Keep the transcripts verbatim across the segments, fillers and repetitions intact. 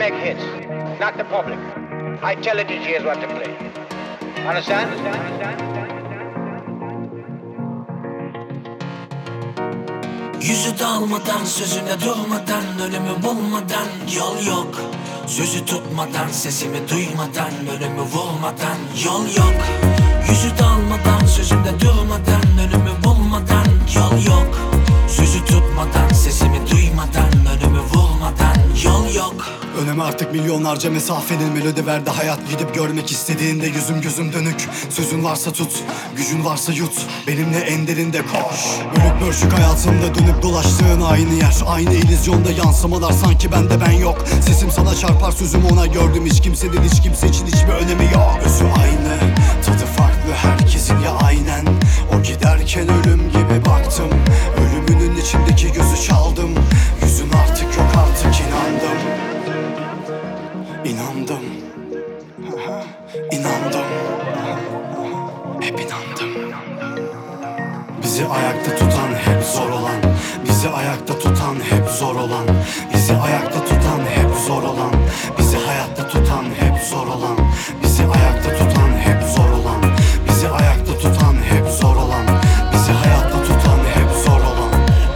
make hits, not the public. I tell the D Js what to play. Understand? Yüzü dalmadan, sözüne durmadan, önümü bulmadan yol yok. Sözü tutmadan, sesimi duymadan, önümü vurmadan yol yok. Yüzü dalmadan, sözümde durmadan, önümü bulmadan yol yok. Sözü tutmadan, sesimi duymadan, önümü vurmadan yol yok. Öneme artık milyonlarca mesafenin melodi verdi hayat. Gidip görmek istediğinde yüzüm gözüm dönük. Sözün varsa tut, gücün varsa yut. Benimle en derinde koş. Bölük bölçük hayatımda dönüp dolaştığın aynı yer. Aynı illüzyonda yansımalar, sanki bende ben yok. Sesim sana çarpar, sözüm ona, gördüm hiç kimsenin hiç kimse için hiçbir önemi yok. Özü aynı, tadı farklı herkesin ya aynen. O giderken ölüm gibi baktım. Ölümünün içindeki gözü çaldım. Yüzün artık yok, artık inandım. İnandım. İnandım. Hep inandım. Bizi ayakta tutan hep zor olan. Bizi ayakta tutan hep zor olan. Bizi ayakta tutan hep zor olan. Bizi hayatta tutan hep zor olan. Bizi ayakta tutan hep zor olan. Bizi ayakta tutan hep zor olan. Bizi hayatta tutan hep zor olan.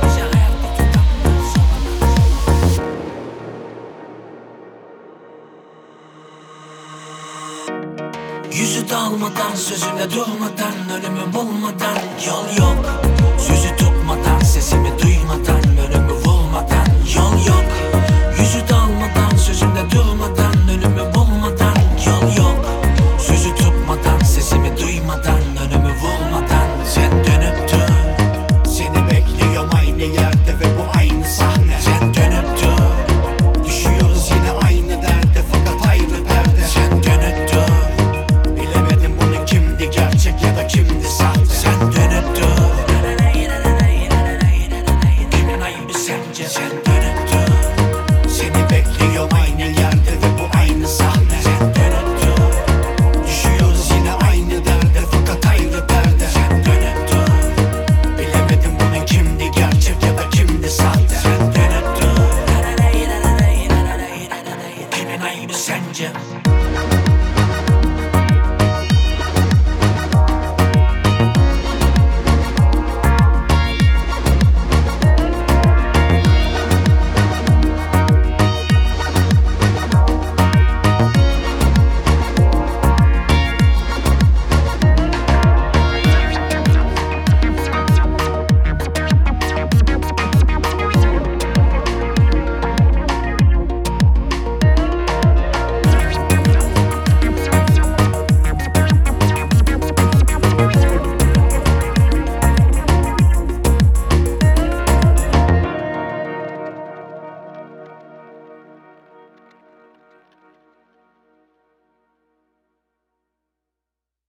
Yüzü dalmadan, sözüne durmadan, önümü bulmadan yol yok. Sözü tutmadan, sesimi duymadan, önümü vurmadan yol yok. Yüzü dalmadan, sözünde durmadan, önümü bulmadan yol yok. Sözü tutmadan, sesimi duymadan, önümü vurmadan sen dön.